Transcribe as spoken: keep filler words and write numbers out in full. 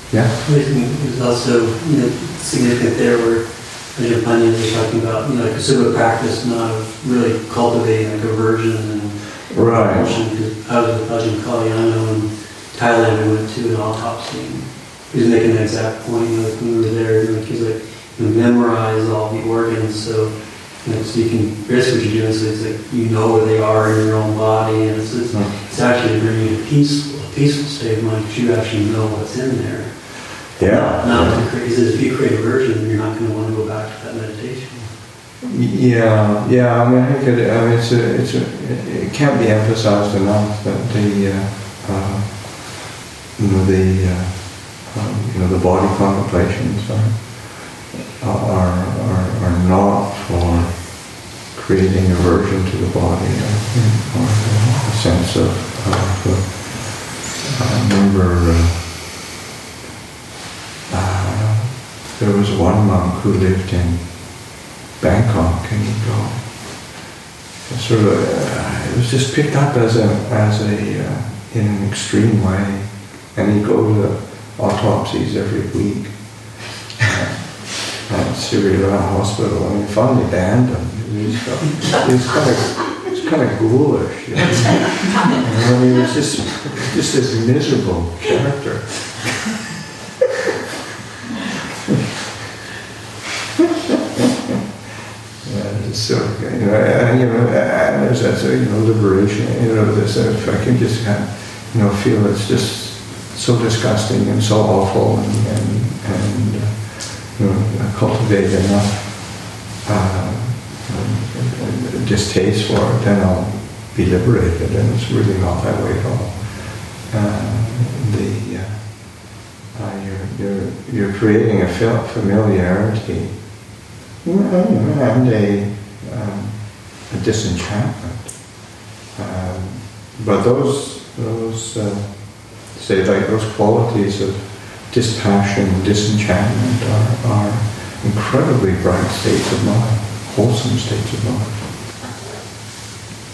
Yeah. There's also, you know, significant there where Ajapanya was talking about, you know, like a sort of practice not of really cultivating like aversion and right. emotion. Because I was with Ajahn Kalyana in Thailand, we went to an autopsy. And he was making an exact point, you know, like when we were there, like he's like, you know, memorize all the organs, so you know, so you can basically what you're doing. So it's like you know where they are in your own body, and it's it's, mm. it's actually bringing you to peaceful, a peaceful state of mind because you actually know what's in there. Yeah. Not, not to create. If you create aversion, then you're not going to want to go back to that meditation. Yeah, yeah. I mean, I think it, I mean, it's a, it's a, it can't be emphasized enough that the, uh, uh, you know, the, uh, um, you know, the body contemplations are are are, are not for creating aversion to the body or, or a sense of. of uh, I remember. Uh, Uh, there was one monk who lived in Bangkok, and he'd go, sort of, uh, it was just picked up as a, as a, uh, in an extreme way, and he'd go to autopsies every week uh, at Sri Lanka Hospital, and he finally banned him. He was, he was kind of, he was kind of ghoulish, you know? And he was just, just this miserable character. So, you know, and, you know, and there's that, so, you know, liberation, you know, this, if I can just kind of, you know, feel it's just so disgusting and so awful and, and, and uh, you know, cultivate enough uh, uh, distaste for it, then I'll be liberated, and it's really not that way at all. Uh, the, uh, uh, you're, you're, you're creating a familiarity and a Um, a disenchantment, um, but those those uh, say like those qualities of dispassion, disenchantment are, are incredibly bright states of mind, wholesome states of mind.